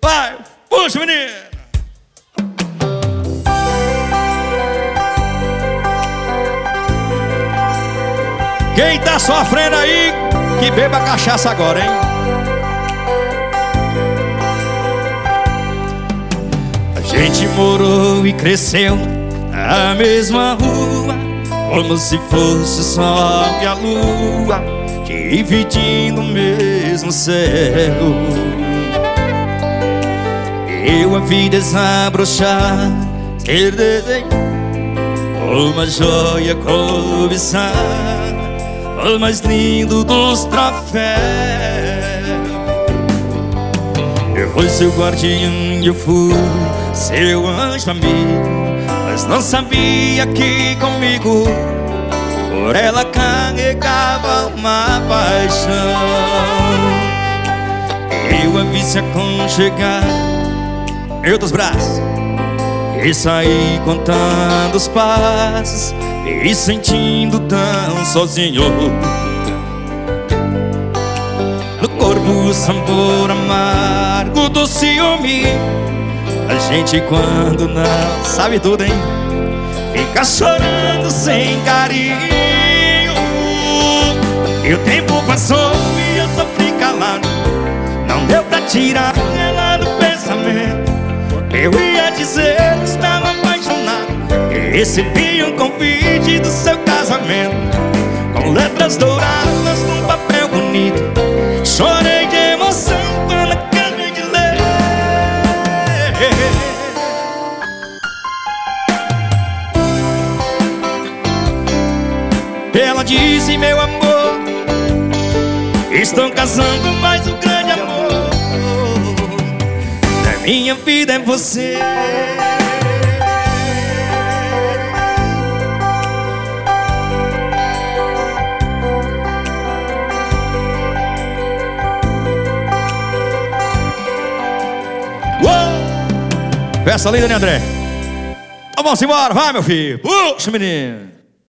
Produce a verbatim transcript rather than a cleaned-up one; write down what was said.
Vai, puxa, menino. Quem tá sofrendo aí, que beba cachaça agora, hein? A gente morou e cresceu na mesma rua, como se fosse só a lua, dividindo o mesmo céu. Eu a vi desabrochar, ser desenho, uma joia cobiçar, o mais lindo dos troféus. Eu fui seu guardião e eu fui seu anjo amigo, mas não sabia que comigo por ela carregava uma paixão. Eu a vi se aconchegar em outros braços e saí contando os passos, me sentindo tão sozinho. No corpo o sabor amargo do ciúme. A gente quando não sabe tudo, hein, fica chorando sem carinho. E o tempo passou e eu sofri calado, não deu pra tirar ela do pensamento. Eu ia dizer que estava apaixonado, e recebi um convite do seu casamento, com letras douradas num papel bonito. Chorei de emoção quando acabei de ler. Ela disse: meu amor, estou casando, mas o grande amor da minha vida é você. Uou! Festa linda, né, André? Então vamos embora, vai, meu filho. Puxa, menino.